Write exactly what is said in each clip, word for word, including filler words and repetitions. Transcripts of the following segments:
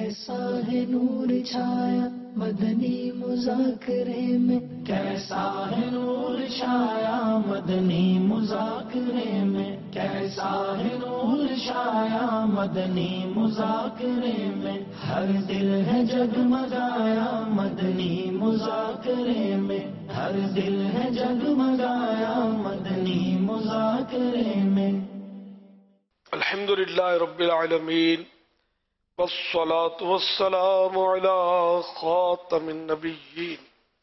کیسا ہے نور چھایا مدنی مذاکرے میں، کیسا ہے نور چھایا مدنی مذاکرے میں، کیسا ہے نور چھایا مدنی مذاکرے میں، ہر دل ہے جگمگایا مدنی مذاکرے میں، ہر دل ہے جگمگایا مدنی مذاکرے میں۔ الحمد للہ رب العالمین والصلاة والسلام على خاتم النبیین،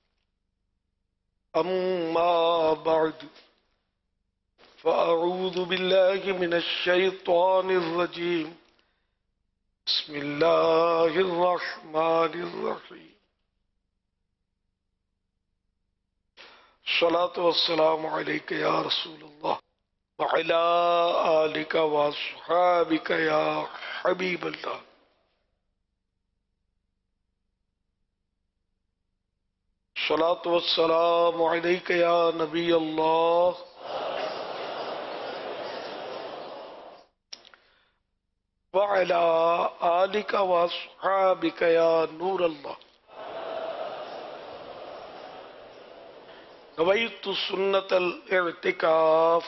اما بعد فاعوذ باللہ من الشیطان الرجیم، بسم اللہ الرحمن الرحیم، الصلاة والسلام علیک یا رسول اللہ وعلی آلک واصحابک یا حبیب اللہ۔ الصلاة والسلام علیک یا نبی اللہ وعلی آلک واصحابک یا نور اللہ۔ نویت سنت الاعتکاف،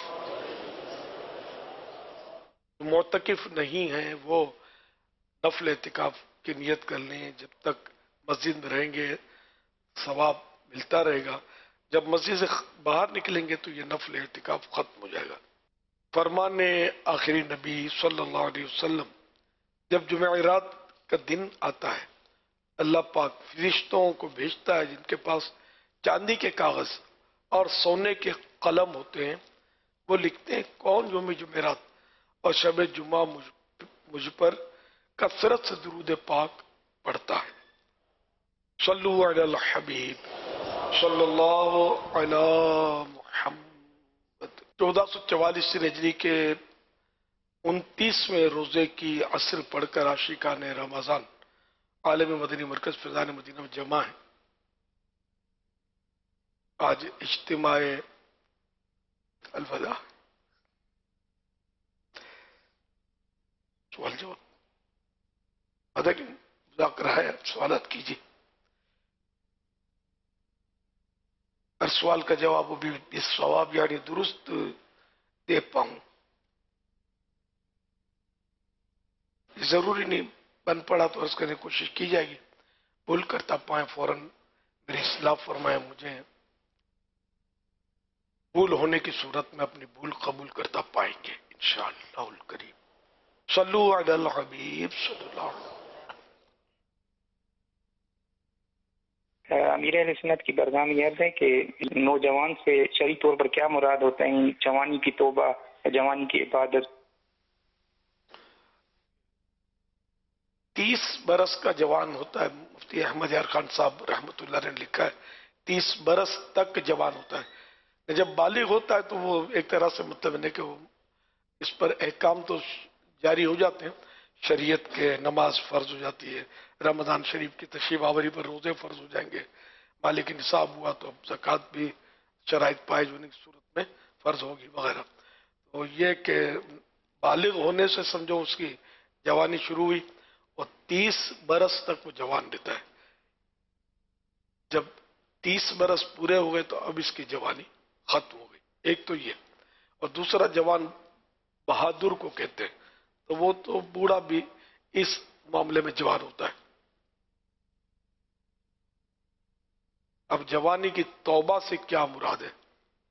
معتکف نہیں ہیں وہ نفل اعتکاف کی نیت کر لیں، جب تک مسجد میں رہیں گے ثواب ملتا رہے گا، جب مسجد سے باہر نکلیں گے تو یہ نفل اعتکاف ختم ہو جائے گا۔ فرمان آخری نبی صلی اللہ علیہ وسلم، جب جمعرات کا دن آتا ہے اللہ پاک فرشتوں کو بھیجتا ہے جن کے پاس چاندی کے کاغذ اور سونے کے قلم ہوتے ہیں، وہ لکھتے ہیں کون یوم جمعرات اور شب جمعہ مجھ, مجھ پر کثرت سے درود پاک پڑھتا ہے۔ صلو علی الحبیب صلی اللہ علی محمد۔ چودہ سو چوالیس ہجری کے انتیسویں روزے کی عصر پڑھ کر عاشقان رمضان عالم مدنی مرکز فیضان مدینہ میں جمع ہیں۔ آج اجتماع الوداع، سوال جواب ادا کی مذاکرہ ہے، سوالات کیجیے، ہر سوال کا جواب وہ بھی اس ثواب یعنی درست دے پاؤں۔ ضروری نہیں بن پڑا تو عرض کرنے کی کوشش کی جائے گی، بھول کرتا پائیں فوراً میری اصلاح فرمائیں، مجھے بھول ہونے کی صورت میں اپنی بھول قبول کرتا پائیں گے انشاءاللہ الکریم۔ صلو علی الحبیب صلی اللہ علیہ وسلم۔ امیر اہل سنت کی برگاہ میں عرض ہے کہ نوجوان سے شرعی طور پر کیا مراد ہوتا ہے؟ جوانی کی توبہ، جوانی کی عبادت؟ تیس برس کا جوان ہوتا ہے، مفتی احمد یار خان صاحب رحمۃ اللہ نے لکھا ہے تیس برس تک جوان ہوتا ہے، جب بالغ ہوتا ہے تو وہ ایک طرح سے مطلب ہے کہ وہ اس پر احکام تو جاری ہو جاتے ہیں، شریعت کے نماز فرض ہو جاتی ہے، رمضان شریف کی تشریف آوری پر روزے فرض ہو جائیں گے، مالک نصاب ہوا تو اب زکوٰۃ بھی شرائط پائے ہونے کی صورت میں فرض ہوگی وغیرہ۔ تو یہ کہ بالغ ہونے سے سمجھو اس کی جوانی شروع ہوئی اور تیس برس تک وہ جوان رہتا ہے، جب تیس برس پورے ہو گئے تو اب اس کی جوانی ختم ہو گئی، ایک تو یہ، اور دوسرا جوان بہادر کو کہتے ہیں، تو وہ تو بوڑھا بھی اس معاملے میں جوان ہوتا ہے۔ اب جوانی کی توبہ سے کیا مراد ہے؟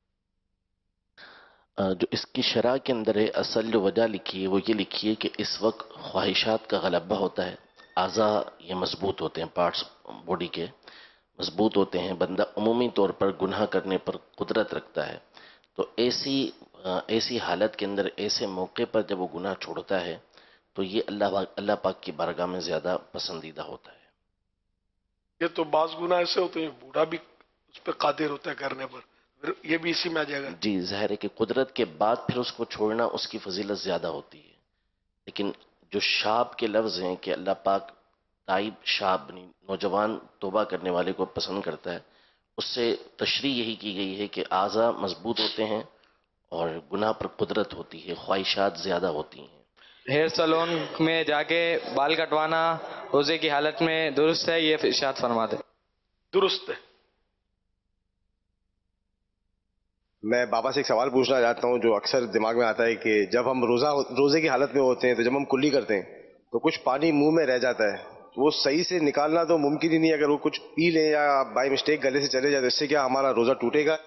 جو اس کی شرح کے اندر ہے، اصل جو وجہ لکھی ہے وہ یہ لکھی ہے کہ اس وقت خواہشات کا غلبہ ہوتا ہے، اعضاء یہ مضبوط ہوتے ہیں، پارٹس باڈی کے مضبوط ہوتے ہیں، بندہ عمومی طور پر گناہ کرنے پر قدرت رکھتا ہے، تو ایسی ایسی حالت کے اندر ایسے موقع پر جب وہ گناہ چھوڑتا ہے تو یہ اللہ اللہ پاک کی بارگاہ میں زیادہ پسندیدہ ہوتا ہے۔ یہ تو بعض گناہ ایسے ہوتے ہیں بوڑھا بھی اس پہ قادر ہوتا ہے کرنے پر، یہ بھی اسی میں آ جائے گا۔ جی ظاہر ہے کہ قدرت کے بعد پھر اس کو چھوڑنا اس کی فضیلت زیادہ ہوتی ہے، لیکن جو شاب کے لفظ ہیں کہ اللہ پاک تائب شاب نوجوان توبہ کرنے والے کو پسند کرتا ہے، اس سے تشریح یہی کی گئی ہے کہ اعضاء مضبوط ہوتے ہیں اور گناہ پر قدرت ہوتی ہے، خواہشات زیادہ ہوتی ہیں۔ ہیئر سلون میں جا کے بال کٹوانا روزے کی حالت میں درست ہے؟ یہ ارشاد فرما دیں۔ درست ہے۔ میں بابا سے ایک سوال پوچھنا چاہتا ہوں جو اکثر دماغ میں آتا ہے کہ جب ہم روزہ روزے کی حالت میں ہوتے ہیں تو جب ہم کلی کرتے ہیں تو کچھ پانی منہ میں رہ جاتا ہے، وہ صحیح سے نکالنا تو ممکن ہی نہیں، اگر وہ کچھ پی لیں یا بائی مسٹیک گلے سے چلے جائے تو اس سے کیا ہمارا روزہ ٹوٹے گا؟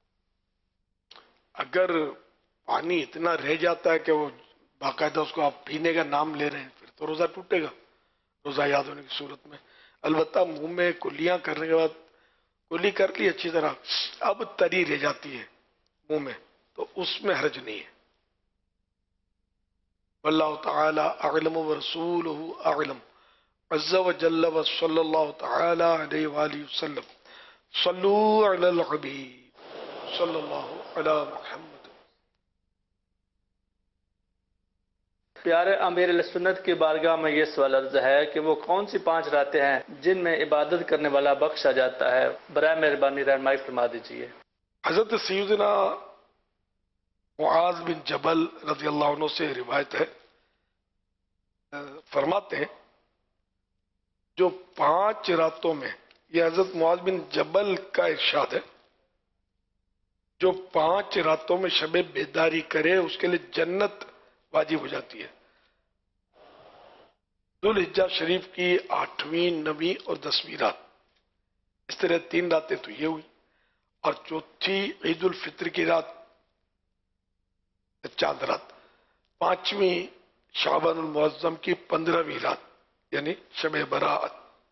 اگر پانی اتنا رہ جاتا ہے کہ وہ باقاعدہ اس کو آپ پینے کا نام لے رہے ہیں پھر تو روزہ ٹوٹے گا روزہ یاد ہونے کی صورت میں۔ البتہ منہ میں کلیاں کرنے کے بعد کلی کر لی اچھی طرح، اب تری رہ جاتی ہے منہ میں تو اس میں حرج نہیں ہے۔ واللہ تعالی اعلم ورسولہ اعلم عز وجل وصلی اللہ تعالی علیہ وآلہ وسلم۔ صلو علی الحبیب صلی اللہ علی محمد۔ پیارے امیر علیہ سنت کی بارگاہ میں یہ سوال عرض ہے کہ وہ کون سی پانچ راتیں ہیں جن میں عبادت کرنے والا بخشا جاتا ہے؟ برائے مہربانی رہنمائی فرما دیجیے۔ حضرت سیدنا معاذ بن جبل رضی اللہ عنہ سے روایت ہے، فرماتے ہیں جو پانچ راتوں میں، یہ حضرت معاذ بن جبل کا ارشاد ہے، جو پانچ راتوں میں شب بیداری کرے اس کے لیے جنت واجب ہو جاتی ہے۔ ذوالحجہ شریف کی آٹھویں، نویں اور دسویں رات، اس طرح تین راتیں تو یہ ہوئی، اور چوتھی عید الفطر کی رات چاند رات، پانچویں شعبان المعظم کی پندرہویں رات یعنی شب برات۔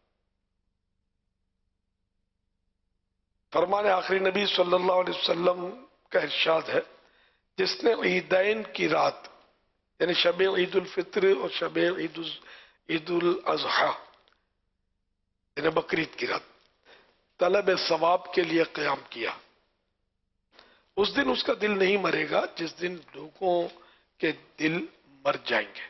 فرمان آخری نبی صلی اللہ علیہ وسلم کا ارشاد ہے جس نے عیدین کی رات یعنی شب عید الفطر اور شب عید عید الاضحیٰ یعنی بقرعید کی رات طلب ثواب کے لیے قیام کیا، اس دن اس کا دل نہیں مرے گا جس دن لوگوں کے دل مر جائیں گے۔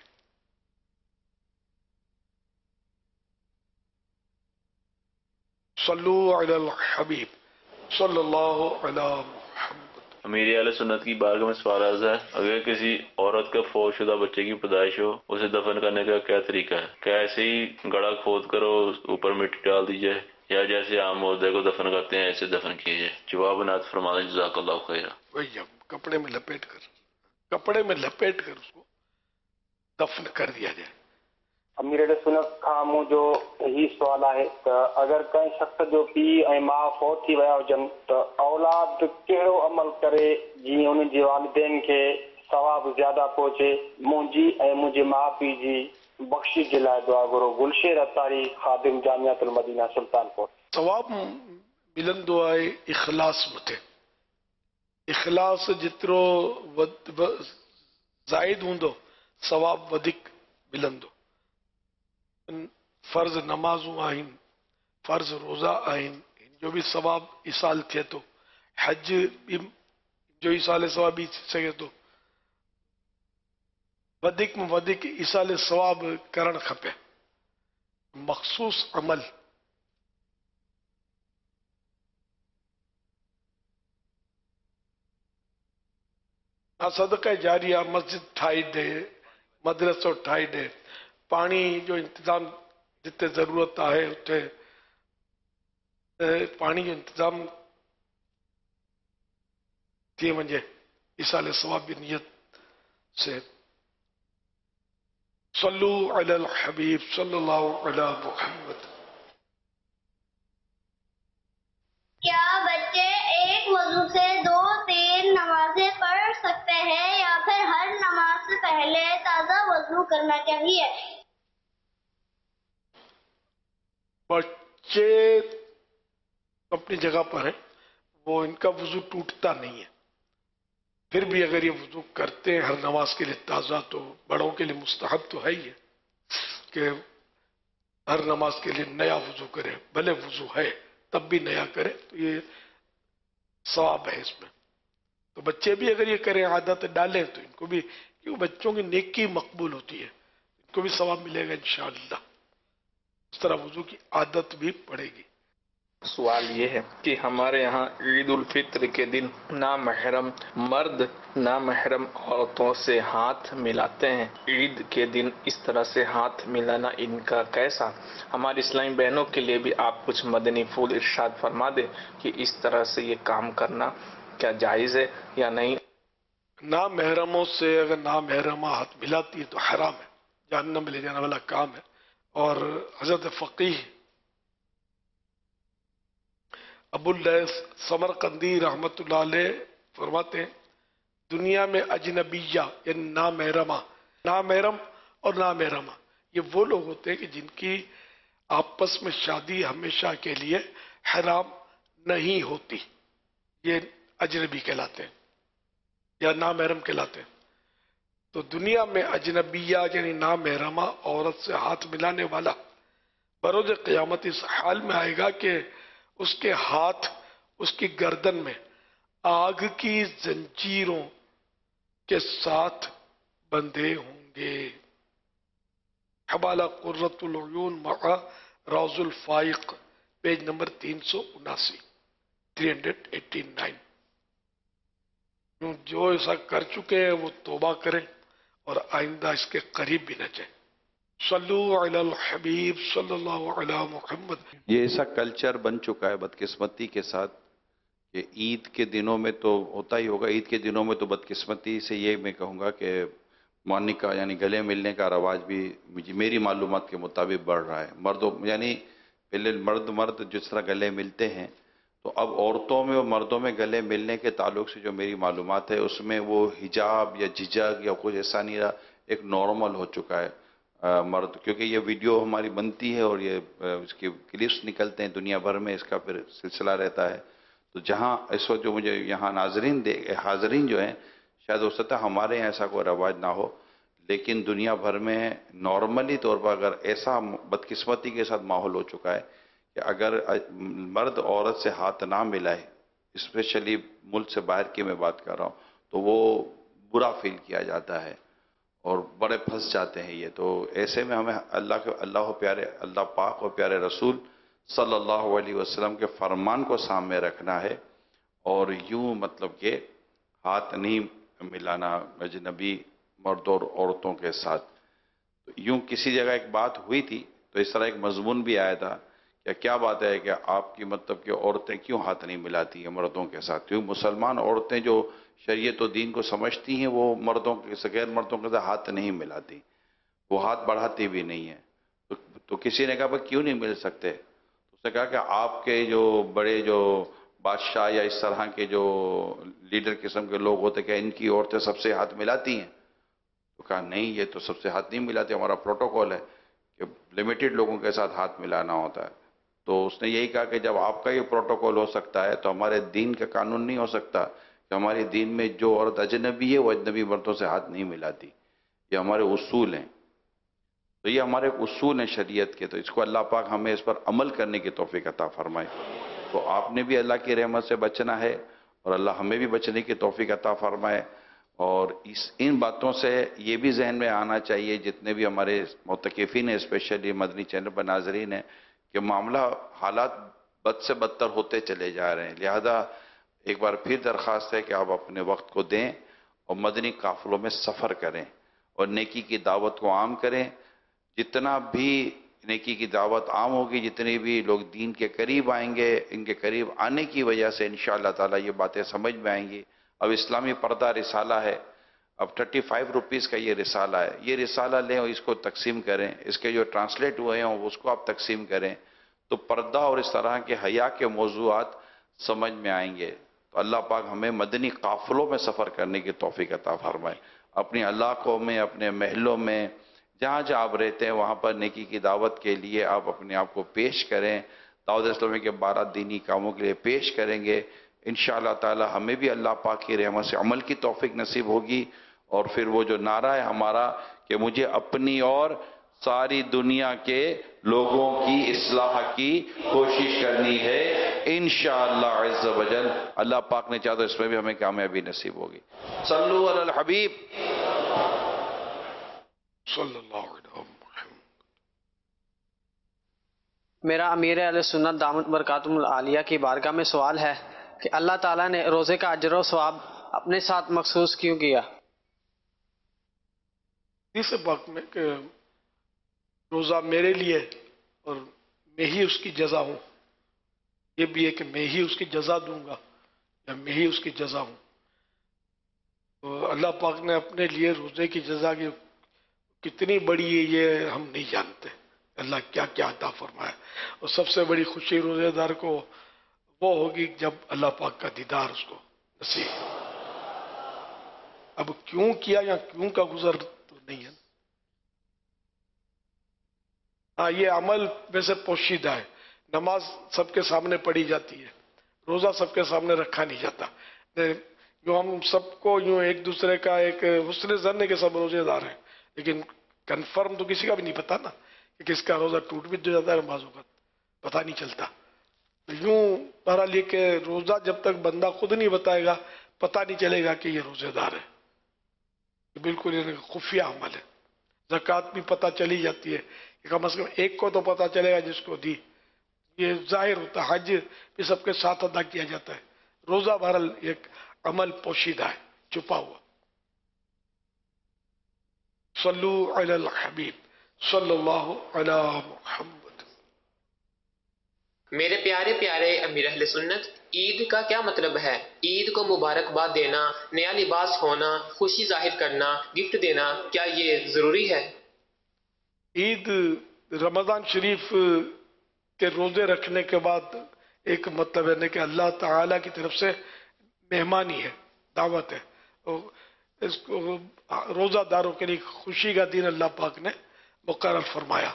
صلو علی الحبیب صلی اللہ علی محمد۔ امیر اہل سنت کی بارگاہ میں سوال عرض ہے، اگر کسی عورت کا فوت شدہ بچے کی پیدائش ہو اسے دفن کرنے کا کیا طریقہ ہے؟ کیا ایسے ہی گڑھا کھود کرو اوپر مٹی ڈال دی جائے یا جیسے عام مردے کو دفن کرتے ہیں ایسے دفن کیے جائے؟ جواب نعت فرما دیں جزاک اللہ خیر۔ وہی کپڑے میں لپیٹ کر کپڑے میں لپیٹ کر اس کو دفن کر دیا جائے۔ امیر علیہ سنت کھان مجھو یہی سوال ہے کہ اگر کئی شخص جو پی ऐं मां فوت थी विया हुजनि त औलाद कहिड़ो अमल करे जीअं उन्हनि जे वालिदैन खे सवाब ज़्यादा पहुचे? मुंहिंजी ऐं मुंहिंजे माउ पीउ जी बख़्शिश जे लाइ दुआ घुरो। गुलशेर अतारी, ख़ादिम जामियातुल मदीना सुल्तानपुर। सवाब मिलंदो आहे इख़लास मथे। इख़लास जेतिरो ज़ाइद हूंदो सवाब वधीक मिलंदो। फर्ज़ नमाज़ूं आहिनि, फर्ज़ रोज़ा आहिनि, जो भी सवाब इसाल थिए थो, हज भी जो इसाल सवाब भी थी सघे थो। वधीक में वधीक इसाल सवाब करणु खपे। मख़सूस अमल सदका जारिया, मस्जिद ठाही ॾे, मदरसो ठाही ॾे, पानी जो इंतजाम जिते ज़रूरत आहे उते पानी जो इंतजाम थी वञे, इसाले सवाब की नियत से। सल्लू अलल हबीब सल्लल्लाहु अला मुहम्मद। क्या बच्चे एक वजू से दो तीन नमाजें पढ़ सकते हैं या फिर हर नमाज से पहले ताज़ा वजू करना चाहिए? बच्चे अपनी जगह पर है, वो इनका वजू टूटता नहीं है, फिर भी अगर ये वजू करते हैं हर नमाज के लिए ताज़ा तो बड़ों के लिए मुस्तहब तो है ही है कि हर नमाज के लिए नया वजू करे, भले वजू है तब भी नया करे, तो ये सवाब है इसमें। तो बच्चे भी अगर ये करें, आदत डालें तो इनको भी, क्यों बच्चों की नेकी मकबूल होती है, इनको भी सवाब मिलेगा इंशाअल्लाह। इस तरह वजू की आदत भी पड़ेगी। سوال یہ ہے کہ ہمارے یہاں عید الفطر کے دن نامحرم مرد نامحرم عورتوں سے ہاتھ ملاتے ہیں. عید کے دن اس طرح سے ہاتھ ملانا ان کا کیسا؟ ہماری اسلامی بہنوں کے لیے بھی آپ کچھ مدنی پھول ارشاد فرما دیں کہ اس طرح سے یہ کام کرنا کیا جائز ہے یا نہیں. نامحرموں سے اگر نامحرمہ ہاتھ ملاتی ہے تو حرام ہے، جہنم میں لے جانے والا کام ہے. اور حضرت فقیہ ابو اللیث سمرقندی رحمت اللہ علیہ فرماتے ہیں دنیا میں اجنبیہ یعنی نامحرمہ، نامحرم اور نامحرمہ یہ وہ لوگ ہوتے ہیں کہ جن کی آپس میں شادی ہمیشہ کے لیے حرام نہیں ہوتی، یہ اجنبی کہلاتے ہیں یا نامحرم کہلاتے ہیں. تو دنیا میں اجنبیہ یعنی نامحرمہ عورت سے ہاتھ ملانے والا بروز قیامت اس حال میں آئے گا کہ اس کے ہاتھ اس کی گردن میں آگ کی زنجیروں کے ساتھ بندھے ہوں گے. حوالہ قرۃ العیون مع روض الفائق پیج نمبر تین سو اناسی تھری ہنڈریڈ ایٹی نائن. جو ایسا کر چکے ہیں وہ توبہ کریں اور آئندہ اس کے قریب بھی نہ جائیں. صلو علی الحبیب صلی اللہ علی محمد. یہ ایسا کلچر بن چکا ہے بدقسمتی کے ساتھ کہ عید کے دنوں میں تو ہوتا ہی ہوگا. عید کے دنوں میں تو بدقسمتی سے یہ میں کہوں گا کہ مونکا یعنی گلے ملنے کا رواج بھی میری معلومات کے مطابق بڑھ رہا ہے. مردوں یعنی پہلے مرد مرد جس طرح گلے ملتے ہیں تو اب عورتوں میں اور مردوں میں گلے ملنے کے تعلق سے جو میری معلومات ہے اس میں وہ حجاب یا جھجک یا کچھ ایسا نہیں رہا، ایک نارمل ہو چکا ہے. مرد کیونکہ یہ ویڈیو ہماری بنتی ہے اور یہ اس کے کلپس نکلتے ہیں دنیا بھر میں، اس کا پھر سلسلہ رہتا ہے. تو جہاں اس وقت جو مجھے یہاں ناظرین دے حاضرین جو ہیں شاید ہو سکتا ہے ہمارے یہاں ایسا کوئی رواج نہ ہو، لیکن دنیا بھر میں نارملی طور پر اگر ایسا بدقسمتی کے ساتھ ماحول ہو چکا ہے کہ اگر مرد عورت سے ہاتھ نہ ملائے، اسپیشلی ملک سے باہر کی میں بات کر رہا ہوں، تو وہ برا فیل کیا جاتا ہے اور بڑے پھنس جاتے ہیں. یہ تو ایسے میں ہمیں اللہ کے اللہ پیارے اللہ پاک اور پیارے رسول صلی اللہ علیہ وسلم کے فرمان کو سامنے رکھنا ہے اور یوں مطلب کہ ہاتھ نہیں ملانا اجنبی مرد اور عورتوں کے ساتھ. یوں کسی جگہ ایک بات ہوئی تھی تو اس طرح ایک مضمون بھی آیا تھا کہ کیا بات ہے کہ آپ کی مطلب کہ عورتیں کیوں ہاتھ نہیں ملاتی ہیں مردوں کے ساتھ. کیوں مسلمان عورتیں جو شریعت و دین کو سمجھتی ہیں وہ مردوں کے غیر مردوں کے ساتھ ہاتھ نہیں ملاتی، وہ ہاتھ بڑھاتی بھی نہیں ہیں. تو, تو کسی نے کہا کیوں نہیں مل سکتے؟ اس نے کہا کہ آپ کے جو بڑے جو بادشاہ یا اس طرح کے جو لیڈر قسم کے لوگ ہوتے کہ ان کی عورتیں سب سے ہاتھ ملاتی ہیں. تو کہا نہیں، یہ تو سب سے ہاتھ نہیں ملاتی، ہمارا پروٹوکول ہے کہ لمیٹڈ لوگوں کے ساتھ ہاتھ ملانا ہوتا ہے. تو اس نے یہی کہا کہ جب آپ کا یہ پروٹوکول ہو سکتا ہے تو ہمارے دین کا قانون نہیں ہو سکتا کہ ہمارے دین میں جو عورت اجنبی ہے وہ اجنبی مردوں سے ہاتھ نہیں ملاتی. یہ ہمارے اصول ہیں. تو یہ ہمارے اصول ہیں شریعت کے، تو اس کو اللہ پاک ہمیں اس پر عمل کرنے کی توفیق عطا فرمائے. تو آپ نے بھی اللہ کی رحمت سے بچنا ہے اور اللہ ہمیں بھی بچنے کی توفیق عطا فرمائے. اور اس ان باتوں سے یہ بھی ذہن میں آنا چاہیے جتنے بھی ہمارے معتکفین ہیں، اسپیشلی مدنی چینل پر ناظرین ہیں، کہ معاملہ حالات بد سے بدتر ہوتے چلے جا رہے ہیں. لہذا ایک بار پھر درخواست ہے کہ آپ اپنے وقت کو دیں اور مدنی قافلوں میں سفر کریں اور نیکی کی دعوت کو عام کریں. جتنا بھی نیکی کی دعوت عام ہوگی، جتنے بھی لوگ دین کے قریب آئیں گے، ان کے قریب آنے کی وجہ سے انشاءاللہ تعالی یہ باتیں سمجھ میں آئیں گی. اب اسلامی پردہ رسالہ ہے، اب تھرٹی فائیو روپیز کا یہ رسالہ ہے. یہ رسالہ لیں اور اس کو تقسیم کریں، اس کے جو ٹرانسلیٹ ہوئے ہیں اس کو آپ تقسیم کریں تو پردہ اور اس طرح کے حیا کے موضوعات سمجھ میں آئیں گے. تو اللہ پاک ہمیں مدنی قافلوں میں سفر کرنے کی توفیق عطا فرمائے. اپنی علاقوں میں، اپنے محلوں میں، جہاں جہاں آپ رہتے ہیں وہاں پر نیکی کی دعوت کے لیے آپ اپنے آپ کو پیش کریں. دعوت اسلامی کے بارہ دینی کاموں کے لیے پیش کریں گے. انشاءاللہ تعالی ہمیں بھی اللہ پاک کی رحمت سے عمل کی توفیق نصیب ہوگی. اور پھر وہ جو نعرہ ہے ہمارا کہ مجھے اپنی اور ساری دنیا کے لوگوں کی اصلاح کی کوشش کرنی ہے، انشاءاللہ عز و جل اللہ پاک نے چاہا تو اس میں بھی ہمیں کامیابی نصیب ہوگی. صلو علی الحبیب صلی اللہ علیہ وسلم. میرا امیر اہل سنت دامت برکاتہم العالیہ کی بارگاہ میں سوال ہے کہ اللہ تعالیٰ نے روزے کا اجر و ثواب اپنے ساتھ مخصوص کیوں کیا؟ اس وقت میں کہ روزہ میرے لیے اور میں ہی اس کی جزا ہوں، یہ بھی ہے کہ میں ہی اس کی جزا دوں گا یا میں ہی اس کی جزا ہوں. تو اللہ پاک نے اپنے لیے روزے کی جزا کی کتنی بڑی ہے یہ ہم نہیں جانتے، اللہ کیا کیا عطا فرمایا. اور سب سے بڑی خوشی روزے دار کو وہ ہوگی جب اللہ پاک کا دیدار اس کو نصیب. اب کیوں کیا یا کیوں کا گزر تو نہیں ہے. ہاں یہ عمل ویسے پوشیدہ ہے، نماز سب کے سامنے پڑھی جاتی ہے، روزہ سب کے سامنے رکھا نہیں جاتا. جو ہم سب کو یوں ایک دوسرے کا ایک حسن ظن کے سب روزے دار ہیں، لیکن کنفرم تو کسی کا بھی نہیں پتا نا کہ کس کا روزہ ٹوٹ بھی جاتا ہے، بعض اوقات پتہ نہیں چلتا. یوں بہرحال یہ کہ روزہ جب تک بندہ خود نہیں بتائے گا پتہ نہیں چلے گا کہ یہ روزے دار ہے. بالکل یہ خفیہ عمل ہے. زکوٰۃ بھی پتہ چلی جاتی ہے کہ کم از کم ایک کو تو پتہ چلے گا جس کو دی، یہ ظاہر ہوتا ہے. حج بھی سب کے ساتھ ادا کیا جاتا ہے. روزہ بہرحال ایک عمل پوشیدہ ہے، چھپا ہوا. صلو علی الحبیب صلی اللہ علی محمد. میرے پیارے پیارے امیر اہل سنت، عید کا کیا مطلب ہے؟ عید کو مبارکباد دینا، نیا لباس ہونا، خوشی ظاہر کرنا، گفٹ دینا، کیا یہ ضروری ہے؟ عید رمضان شریف کے روزے رکھنے کے بعد ایک مطلب ہے کہ اللہ تعالیٰ کی طرف سے مہمانی ہے، دعوت ہے. اس کو روزہ داروں کے لیے خوشی کا دن اللہ پاک نے مقرر فرمایا.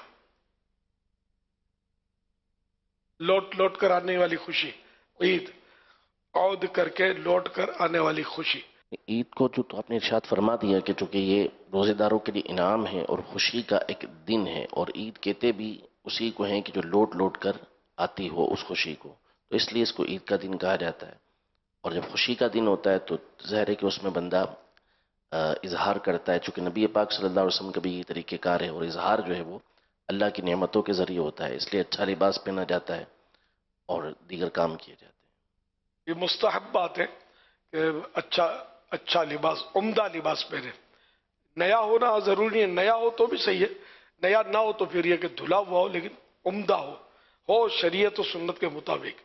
لوٹ لوٹ کر آنے والی خوشی، عید عود کر کے لوٹ کر آنے والی خوشی. عید کو جو تو آپ نے ارشاد فرما دیا کہ چونکہ یہ روزے داروں کے لیے انعام ہے اور خوشی کا ایک دن ہے، اور عید کہتے بھی اسی کو ہیں کہ جو لوٹ لوٹ کر آتی ہو اس خوشی کو، تو اس لیے اس کو عید کا دن کہا جاتا ہے. اور جب خوشی کا دن ہوتا ہے تو ظاہر ہے کہ اس میں بندہ اظہار کرتا ہے. چونکہ نبی پاک صلی اللہ علیہ وسلم کا بھی یہ طریقہ کار ہے، اور اظہار جو ہے وہ اللہ کی نعمتوں کے ذریعے ہوتا ہے، اس لیے اچھا لباس پہنا جاتا ہے اور دیگر کام کیے جاتے ہیں. یہ مستحب بات ہے کہ اچھا اچھا لباس، عمدہ لباس پہنے. نیا ہونا ضروری ہے، نیا ہو تو بھی صحیح ہے، نیا نہ ہو تو پھر یہ کہ دھلا ہوا ہو لیکن عمدہ ہو ہو شریعت و سنت کے مطابق.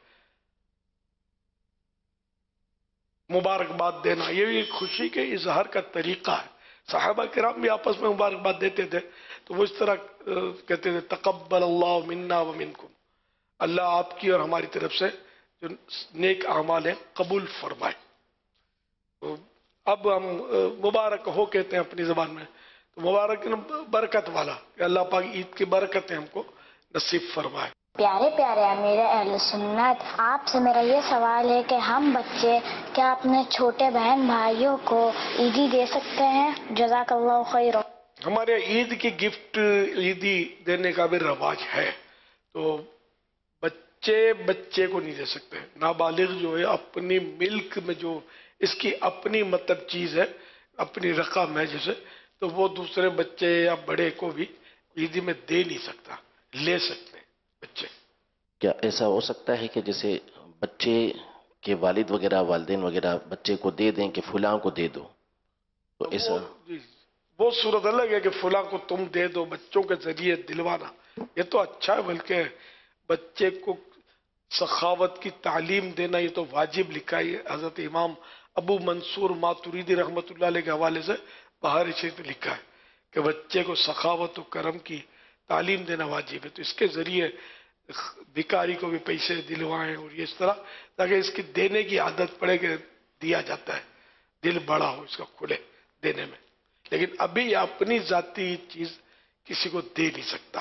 مبارکباد دینا یہ بھی خوشی کے اظہار کا طریقہ ہے. صحابہ کرام بھی آپس میں مبارکباد دیتے تھے تو وہ اس طرح کہتے تھے تقبل اللہ منا و منکم، اللہ آپ کی اور ہماری طرف سے جو نیک اعمال ہیں قبول فرمائے. تو اب ہم مبارک ہو کہتے ہیں اپنی زبان میں، تو مبارک برکت والا، کہ اللہ پاک عید کی برکتیں ہم کو نصیب فرمائے. پیارے پیارے امیر اہل سنت، آپ سے میرا یہ سوال ہے کہ ہم بچے کیا اپنے چھوٹے بہن بھائیوں کو عیدی دے سکتے ہیں؟ جزاک اللہ خیر. ہمارے عید کی گفٹ عیدی دینے کا بھی رواج ہے، تو بچے بچے کو نہیں دے سکتے. نابالغ جو ہے اپنی ملک میں جو اس کی اپنی مطلب چیز ہے، اپنی رقم ہے جیسے، تو وہ دوسرے بچے یا بڑے کو بھی عیدی میں دے نہیں سکتا. لے سکتے بچے. کیا ایسا ہو سکتا ہے کہ جیسے بچے کے والد وغیرہ والدین وغیرہ بچے کو دے دیں کہ فلاں کو دے دو، تو ایسا وہ صورت الگ ہے کہ فلاں کو تم دے دو، بچوں کے ذریعے دلوانا یہ تو اچھا ہے، بلکہ بچے کو سخاوت کی تعلیم دینا یہ تو واجب لکھا ہے. حضرت امام ابو منصور ماتریدی رحمۃ اللہ علیہ کے حوالے سے بہار شریف میں لکھا ہے کہ بچے کو سخاوت و کرم کی تعلیم دینا واجب ہے. تو اس کے ذریعے بھکاری کو بھی پیسے دلوائیں اور یہ اس طرح، تاکہ اس کی دینے کی عادت پڑے کہ دیا جاتا ہے، دل بڑا ہو اس کا کھلے دینے میں. لیکن ابھی اپنی ذاتی چیز کسی کو دے نہیں سکتا.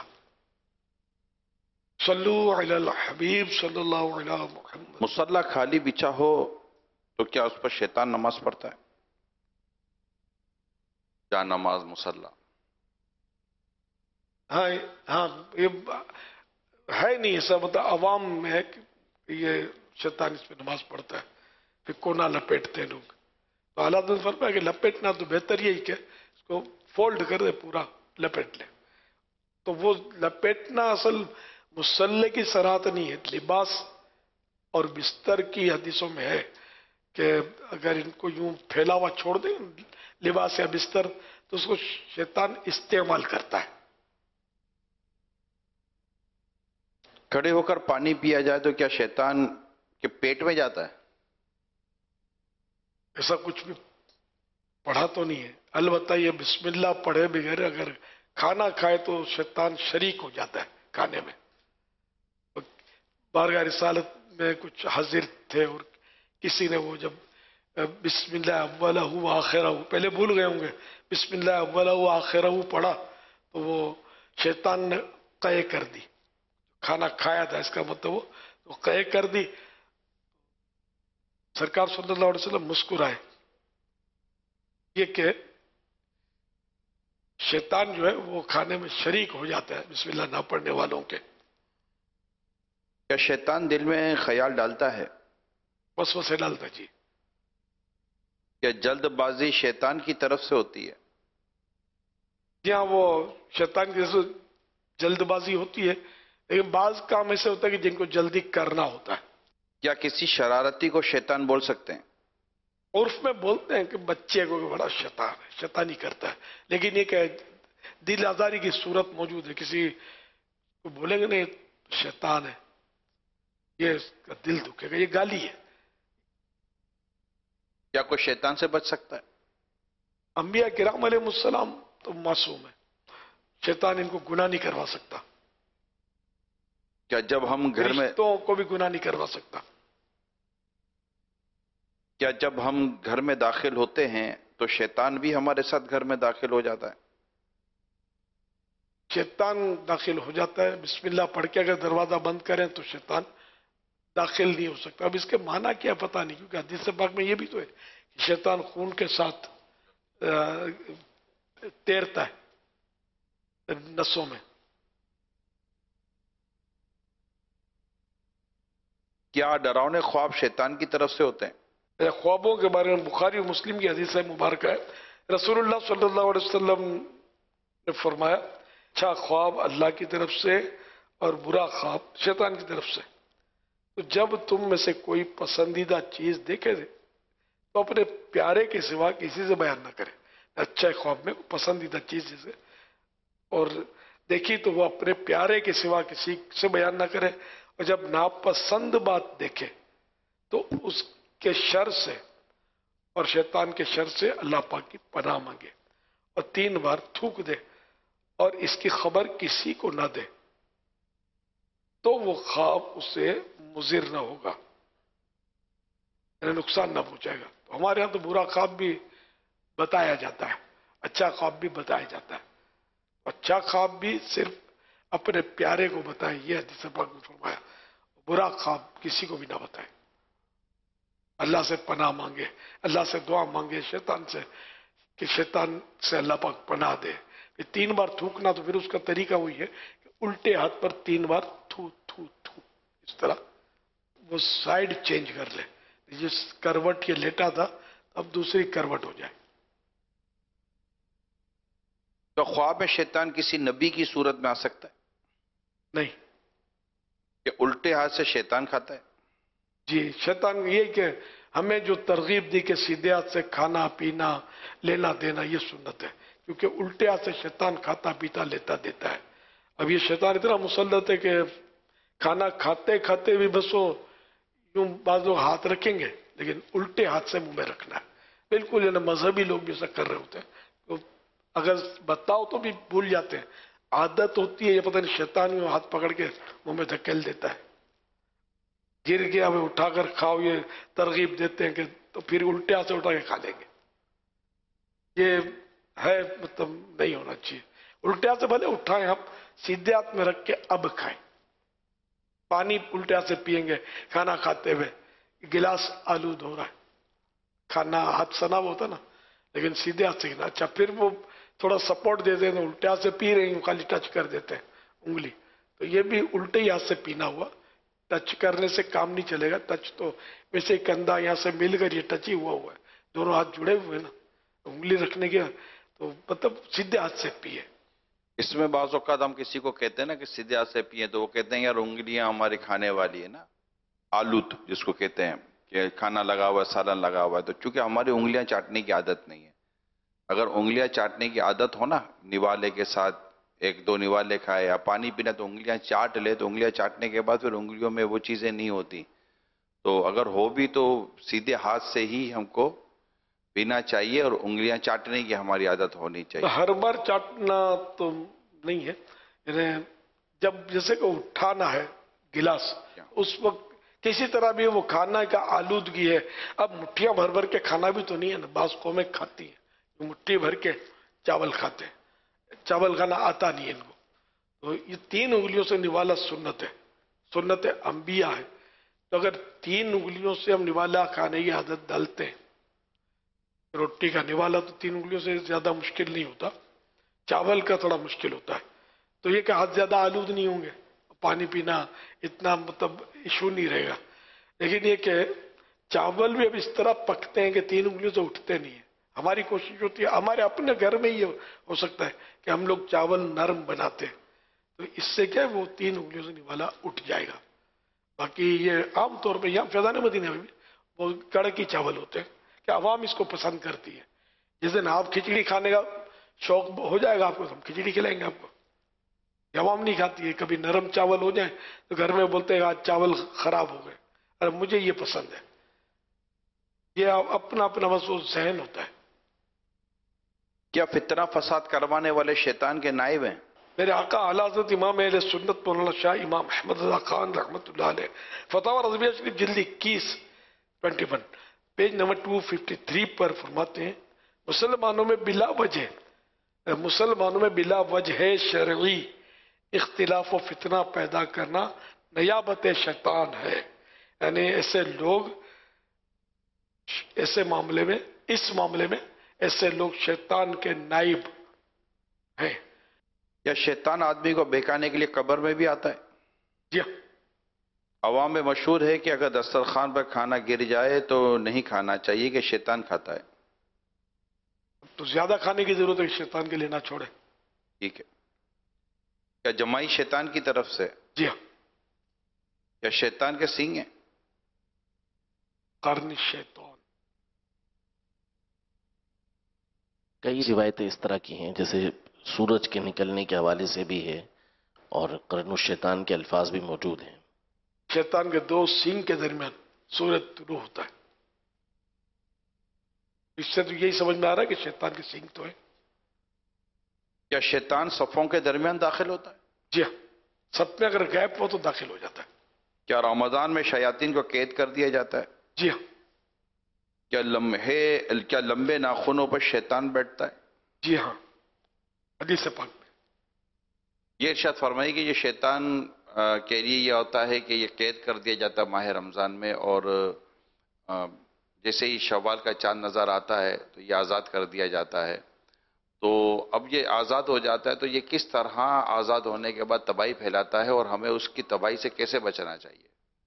صلو علی الحبیب صلی اللہ علیہ محمد. مصلی خالی بچھا ہو تو کیا اس پر شیطان نماز پڑھتا ہے؟ جا نماز مصلی. ہاں ہاں یہ ہے نہیں ایسا، مطلب عوام میں ہے کہ یہ شیطان اس پہ نماز پڑھتا ہے، پھر کونا لپیٹتے ہیں لوگ. تو اعلیٰ حضرت فرمایا کہ لپیٹنا تو بہتر یہی کہ اس کو فولڈ کر دے، پورا لپیٹ لے. تو وہ لپیٹنا اصل مسلح کی صراحت نہیں ہے، لباس اور بستر کی حدیثوں میں ہے کہ اگر ان کو یوں پھیلا ہوا چھوڑ دیں لباس یا بستر تو اس کو شیطان استعمال کرتا ہے. کھڑے ہو کر پانی پیا جائے تو کیا شیطان کے پیٹ میں جاتا ہے؟ ایسا کچھ بھی پڑھا تو نہیں ہے. البتہ یہ بسم اللہ پڑھے بغیر اگر کھانا کھائے تو شیطان شریک ہو جاتا ہے کھانے میں. بارگاہ رسالت میں کچھ حاضر تھے اور کسی نے وہ جب بسم اللہ اولہ آخرہ پہلے بھول گئے ہوں گے بسم اللہ اولہ آخرہ پڑھا تو وہ شیطان نے قے کر دی. کھانا کھایا تھا اس کا مطلب وہ قے کر دی. سرکار صلی اللہ علیہ وسلم مسکرائے. یہ کہ شیطان جو ہے وہ کھانے میں شریک ہو جاتا ہے بسم اللہ نہ پڑھنے والوں کے. کیا شیطان دل میں خیال ڈالتا ہے؟ وسوسے ڈالتا جی. کیا جلد بازی شیطان کی طرف سے ہوتی ہے؟ جی ہاں، وہ شیطان کی طرف سے جلد بازی ہوتی ہے، لیکن بعض کام ایسے ہوتا ہے کہ جن کو جلدی کرنا ہوتا ہے. کیا کسی شرارتی کو شیطان بول سکتے ہیں؟ عرف میں بولتے ہیں کہ بچے کو بڑا شیطان ہے، شیطانی کرتا ہے، لیکن یہ کہ دل آزاری کی صورت موجود ہے. کسی کو بولیں گے نہیں شیطان ہے، یہ اس کا دل دکھے گا، یہ گالی ہے. کیا کوئی شیطان سے بچ سکتا ہے؟ انبیاء کرام علیہ السلام تو معصوم ہے، شیطان ان کو گناہ نہیں کروا سکتا. کیا جب ہم گھر میں رشتوں کو بھی گناہ نہیں کروا سکتا. کیا جب ہم گھر میں داخل ہوتے ہیں تو شیطان بھی ہمارے ساتھ گھر میں داخل ہو جاتا ہے؟ شیطان داخل ہو جاتا ہے. بسم اللہ پڑھ کے اگر دروازہ بند کریں تو شیطان داخل نہیں ہو سکتا. اب اس کے معنی کیا پتہ نہیں، کیونکہ حدیث پاک میں یہ بھی تو ہے کہ شیطان خون کے ساتھ تیرتا ہے نسوں میں. کیا ڈراؤنے خواب شیطان کی طرف سے ہوتے ہیں؟ خوابوں کے بارے میں بخاری و مسلم کی حدیث مبارکہ ہے. رسول اللہ صلی اللہ علیہ وسلم نے فرمایا اچھا خواب اللہ کی طرف سے اور برا خواب شیطان کی طرف سے. تو جب تم میں سے کوئی پسندیدہ چیز دیکھے تو اپنے پیارے کے سوا کسی سے بیان نہ کرے. اچھا خواب میں پسندیدہ چیز جیسے اور دیکھی تو وہ اپنے پیارے کے سوا کسی سے بیان نہ کرے، اور جب ناپسند بات دیکھے تو اس کے شر سے اور شیطان کے شر سے اللہ پاک کی پناہ مانگے اور تین بار تھوک دے اور اس کی خبر کسی کو نہ دے تو وہ خواب اسے مضر نہ ہوگا، یعنی نقصان نہ پہنچائے گا. تو ہمارے ہاں تو برا خواب بھی بتایا جاتا ہے، اچھا خواب بھی بتایا جاتا ہے. اچھا خواب بھی صرف اپنے پیارے کو بتائیں، یہ حدیث پاک میں فرمایا. برا خواب کسی کو بھی نہ بتائیں. اللہ سے پناہ مانگے، اللہ سے دعا مانگے شیطان سے کہ شیطان سے اللہ پاک پناہ دے. کہ تین بار تھوکنا تو پھر اس کا طریقہ وہی ہے کہ الٹے ہاتھ پر تین بار تھو تھو تھو اس طرح وہ سائیڈ چینج کر لے. جس کروٹ یہ لیٹا تھا اب دوسری کروٹ ہو جائے. تو خواب میں شیطان کسی نبی کی صورت میں آ سکتا ہے؟ نہیں. کہ الٹے ہاتھ سے شیطان کھاتا ہے؟ جی شیطان یہ کہ ہمیں جو ترغیب دی کہ سیدھے ہاتھ سے کھانا پینا لینا دینا یہ سنت ہے، کیونکہ الٹے ہاتھ سے شیطان کھاتا پیتا لیتا دیتا ہے. اب یہ شیطان اتنا مسلط ہے کہ کھانا کھاتے کھاتے بھی بس وہ یوں بعض لوگ ہاتھ رکھیں گے لیکن الٹے ہاتھ سے منہ میں رکھنا ہے. بالکل یعنی مذہبی لوگ بھی ایسا کر رہے ہوتے ہیں، تو اگر بتاؤ تو بھی بھول جاتے ہیں. عادت ہوتی ہے، یہ پتہ نہیں شیطان میں ہاتھ پکڑ کے منہ میں دھکیل دیتا ہے. گر گیا ہمیں اٹھا کر کھاؤ یہ ترغیب دیتے ہیں کہ تو پھر الٹے ہاتھ سے اٹھا کے کھا لیں گے. یہ ہے مطلب نہیں ہونا چاہیے. الٹے ہاتھ سے بھلے اٹھائیں آپ، سیدھے ہاتھ میں رکھ کے اب کھائیں. پانی الٹے ہاتھ سے پیئیں گے کھانا کھاتے ہوئے، گلاس آلود ہو رہا ہے، کھانا ہاتھ سنا ہوا ہوتا نا، لیکن سیدھے ہاتھ سے کھانا. اچھا پھر وہ تھوڑا سپورٹ دے دیں تو الٹے ہاتھ سے پی رہے ہیں، خالی ٹچ کر دیتے ہیں انگلی، تو یہ بھی الٹے ہی ہاتھ سے پینا ہوا. ٹچ کرنے سے کام نہیں چلے گا. ٹچ تو ویسے کندھا یہاں سے مل کر یہ ٹچ ہی ہوا ہوا ہے، دونوں ہاتھ جڑے ہوئے نا، انگلی رکھنے کے تو مطلب سیدھے ہاتھ سے پیے. اس میں بعض اوقات ہم کسی کو کہتے ہیں نا کہ سیدھے ہاتھ سے پیئیں، تو وہ کہتے ہیں یار انگلیاں ہماری کھانے والی ہے نا، آلود جس کو کہتے ہیں کہ کھانا لگا ہوا ہے، سالن لگا ہوا ہے، تو چونکہ ہماری انگلیاں چاٹنے کی عادت نہیں ہے. اگر انگلیاں چاٹنے کی عادت ہو نا، نوالے کے ساتھ ایک دو نوالے کھائے یا پانی پینا تو انگلیاں چاٹ لے، تو انگلیاں چاٹنے کے بعد پھر انگلیوں میں وہ چیزیں نہیں ہوتی. تو اگر ہو بھی تو سیدھے ہاتھ سے ہی ہم کو پینا چاہیے اور انگلیاں چاٹنے کی ہماری عادت ہونی چاہیے. ہر بار چاٹنا تو نہیں ہے، یعنی جب جیسے کہ اٹھانا ہے گلاس، اس وقت کسی طرح بھی وہ کھانا کا آلودگی ہے. اب مٹھیاں بھر بھر کے کھانا بھی تو نہیں ہے نا، بعض قومیں کھاتی ہیں مٹھی بھر کے چاول کھاتے ہیں، چاول کھانا آتا نہیں ہے ان کو. تو یہ تین انگلیوں سے نوالا سنت ہے، سنت انبیاء ہے. تو اگر تین انگلیوں سے ہم نوالا کھانے کی عادت ڈالتے ہیں، روٹی کا نوالا تو تین انگلیوں سے زیادہ مشکل نہیں ہوتا، چاول کا تھوڑا مشکل ہوتا ہے. تو یہ کہ ہاتھ زیادہ آلود نہیں ہوں گے، پانی پینا اتنا مطلب ایشو نہیں رہے گا. لیکن یہ کہ چاول بھی اب اس طرح پکتے ہیں کہ تین انگلیوں سے اٹھتے نہیں ہیں. ہماری کوشش ہوتی ہے، ہمارے اپنے گھر میں یہ ہو سکتا ہے کہ ہم لوگ چاول نرم بناتے ہیں، تو اس سے کیا وہ تین انگلیوں سے نوالا اٹھ جائے گا. باقی یہ عام طور پہ یہاں فیضان مدینہ میں بھی وہ کڑکی چاول ہوتے ہیں کہ عوام اس کو پسند کرتی ہے. جس دن آپ کھچڑی کھانے کا شوق ہو جائے گا آپ کو، ہم کھچڑی کھلائیں گے آپ کو. یہ عوام نہیں کھاتی ہے. کبھی نرم چاول ہو جائیں تو گھر میں بولتے ہیں آج چاول خراب ہو گئے. ارے مجھے یہ پسند ہے. یہ اپنا اپنا بس وہ ذہن ہوتا ہے. کیا فتنہ فساد کروانے والے شیطان کے نائب ہیں؟ میرے آقا اعلیٰ حضرت امام اہل سنت مولانا شاہ امام احمد رضا خان رحمۃ اللہ علیہ فتاوی رضویہ شریف جلد اکیس twenty one page number two fifty three پر فرماتے ہیں مسلمانوں میں بلا وجہ مسلمانوں میں بلا وجہ شرعی اختلاف و فتنہ پیدا کرنا نیابت شیطان ہے. یعنی ایسے لوگ ایسے معاملے میں اس معاملے میں ایسے لوگ شیطان کے نائب ہیں. یا شیطان آدمی کو بہکانے کے لیے قبر میں بھی آتا ہے؟ جی. عوام میں مشہور ہے کہ اگر دسترخوان پر کھانا گر جائے تو نہیں کھانا چاہیے کہ شیطان کھاتا ہے. تو زیادہ کھانے کی ضرورت ہے کہ شیطان کے لیے نہ چھوڑے. ٹھیک ہے. کیا جمائی شیطان کی طرف سے؟ جی ہاں. یا شیطان کے سینگ ہیں؟ قرن شیطان. کئی روایتیں اس طرح کی ہیں، جیسے سورج کے نکلنے کے حوالے سے بھی ہے اور قرن الشیطان کے الفاظ بھی موجود ہیں. شیطان کے دو سینگ کے درمیان سورج طلوع ہوتا ہے. اس سے تو یہی سمجھ میں آ رہا ہے کہ شیطان کے سینگ تو ہے. کیا شیطان صفوں کے درمیان داخل ہوتا ہے؟ جی ہاں. سب میں اگر گیپ ہو تو داخل ہو جاتا ہے. کیا رمضان میں شیاطین کو قید کر دیا جاتا ہے؟ جی ہاں. کیا لمحے کیا لمبے ناخنوں پر شیطان بیٹھتا ہے؟ جی ہاں. حدیث پاک میں یہ ارشاد فرمائی کہ یہ شیطان کے لیے یہ ہوتا ہے کہ یہ قید کر دیا جاتا ہے ماہ رمضان میں، اور جیسے ہی شوال کا چاند نظر آتا ہے تو یہ آزاد کر دیا جاتا ہے. تو اب یہ آزاد ہو جاتا ہے تو یہ کس طرح آزاد ہونے کے بعد تباہی پھیلاتا ہے اور ہمیں اس کی تباہی سے کیسے بچنا چاہیے؟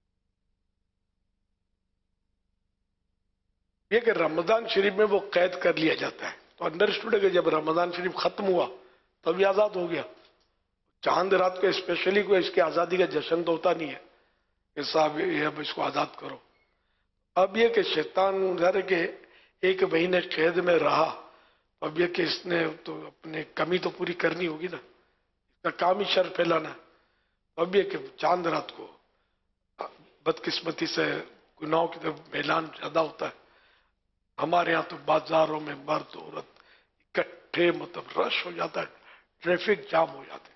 یہ کہ رمضان شریف میں وہ قید کر لیا جاتا ہے تو انڈرسٹوڈ ہے کہ جب رمضان شریف ختم ہوا تب یہ آزاد ہو گیا. چاند رات کو اسپیشلی کوئی اس کی آزادی کا جشن تو ہوتا نہیں ہے کہ صاحب یہ اب اس کو آزاد کرو. اب یہ کہ شیطان ظاہر ہے کہ ایک مہینے قید میں رہا، اب یہ کہ اس نے تو اپنے کمی تو پوری کرنی ہوگی نا، اس کا کام ہی شر پھیلانا ہے. اب یہ کہ چاند رات کو بدقسمتی سے گناہوں کی طرف میلان زیادہ ہوتا ہے. ہمارے ہاں تو بازاروں میں مرد عورت اکٹھے مطلب رش ہو جاتا ہے، ٹریفک جام ہو جاتے ہیں.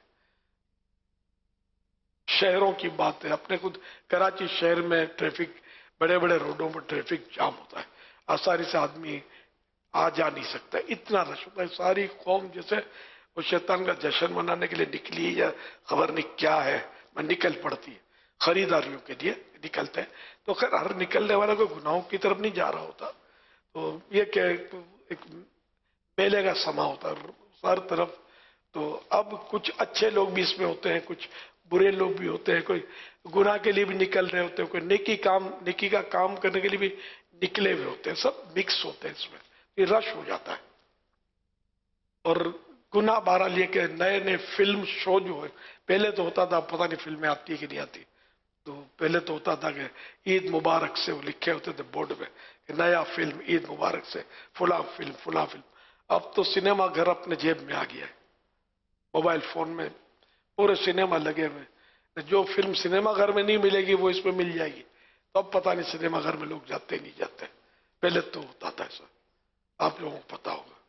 شہروں کی بات ہے، اپنے خود کراچی شہر میں ٹریفک بڑے بڑے روڈوں پر ٹریفک جام ہوتا ہے، آسانی سے آدمی آ جا نہیں سکتا، اتنا رش ہوتا ہے. ساری قوم جیسے وہ شیطان کا جشن منانے کے لیے نکلی یا خبر نہیں کیا ہے میں نکل پڑتی ہے، خریداریوں کے لیے نکلتے ہیں. تو خیر ہر نکلنے والا کوئی گناہوں کی طرف نہیں جا رہا ہوتا. تو یہ کہ ایک میلے کا سما ہوتا ہے ہر طرف. تو اب کچھ اچھے لوگ بھی اس میں ہوتے ہیں، کچھ برے لوگ بھی ہوتے ہیں، کوئی گناہ کے لیے بھی نکل رہے ہوتے ہیں، کوئی نیکی کام نیکی کا کام کرنے کے لیے بھی نکلے ہوئے ہوتے ہیں، سب مکس ہوتے ہیں اس میں. یہ رش ہو جاتا ہے. اور گناہ بہرحال یہ کہ نئے نئے فلم شو جو ہے، پہلے تو ہوتا تھا پتہ نہیں فلمیں آتی کہ نہیں آتی، تو پہلے تو ہوتا تھا کہ عید مبارک سے وہ لکھے ہوتے تھے بورڈ پہ کہ نیا فلم عید مبارک سے فلاں فلم فلاں فلم. اب تو سنیما گھر اپنے جیب میں آ گیا ہے، موبائل فون میں پورے سنیما لگے ہوئے، جو فلم سنیما گھر میں نہیں ملے گی وہ اس میں مل جائے گی. تو اب پتہ نہیں سنیما گھر میں لوگ جاتے نہیں جاتے، پہلے تو ہوتا تھا ایسا، آپ لوگوں کو پتا ہوگا.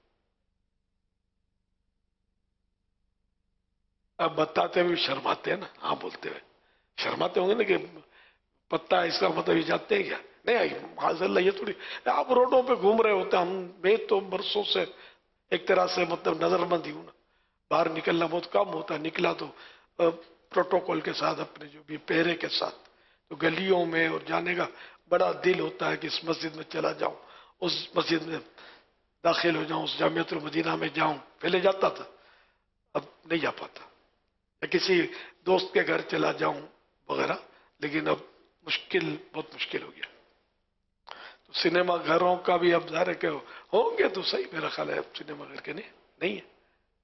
اب بتاتے ہوئے شرماتے ہیں نا، ہاں بولتے ہوئے شرماتے ہوں گے نا کہ پتہ ہے اس کا مطلب یہ جاتے ہیں کیا؟ نہیں آئی معاذ اللہ، یہ تھوڑی آپ روڈوں پہ گھوم رہے ہوتے ہیں. ہم میں تو برسوں سے ایک طرح سے مطلب نظر بند ہی ہوں نا، باہر نکلنا بہت کم ہوتا ہے، نکلا تو پروٹوکول کے ساتھ اپنے جو بھی پہرے کے ساتھ، تو گلیوں میں اور جانے کا بڑا دل ہوتا ہے کہ اس مسجد میں چلا جاؤں، اس مسجد میں داخل ہو جاؤں، اس جامعۃ المدینہ میں جاؤں. پہلے جاتا تھا، اب نہیں جا پاتا، یا کسی دوست کے گھر چلا جاؤں وغیرہ، لیکن اب مشکل بہت مشکل ہو گیا. تو سنیما گھروں کا بھی اب ظاہر ہے کہ ہوں گے تو صحیح، میرا خیال ہے اب سنیما گھر کے نہیں نہیں ہے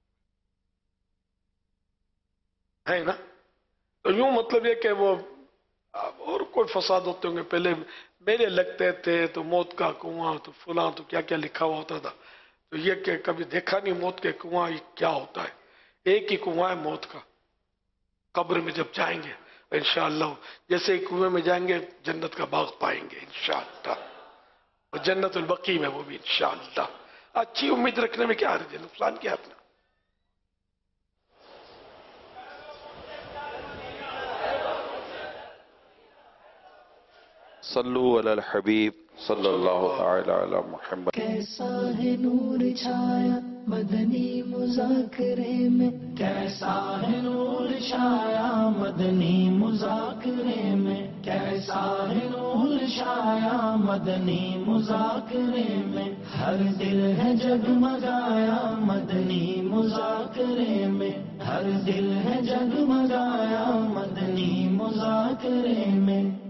ہے نا. تو یوں مطلب یہ کہ وہ اور کوئی فساد ہوتے ہوں گے. پہلے میرے لگتے تھے تو موت کا کنواں تو فلاں تو کیا کیا لکھا ہوا ہوتا تھا، تو یہ کہ کبھی دیکھا نہیں موت کے کنواں کیا ہوتا ہے. ایک ہی کنواں ہے موت کا، قبر میں جب جائیں گے انشاءاللہ جیسے ہی کنویں میں جائیں گے جنت کا باغ پائیں گے انشاءاللہ، اور جنت البقیع میں وہ بھی انشاءاللہ. اچھی امید رکھنے میں کیا حرج ہے، نقصان کیا اپنا. صلو علی الحبیب صلی اللہ تعالی علی محمد. کیسا ہے نور چھایا مدنی مذاکرے میں، کیسا ہے نور چھایا مدنی مذاکرے میں، کیسا ہے نور چھایا مدنی مذاکرے میں، ہر دل ہے جگمگایا مدنی مذاکرے میں، ہر دل ہے جگمگایا مدنی مذاکرے میں.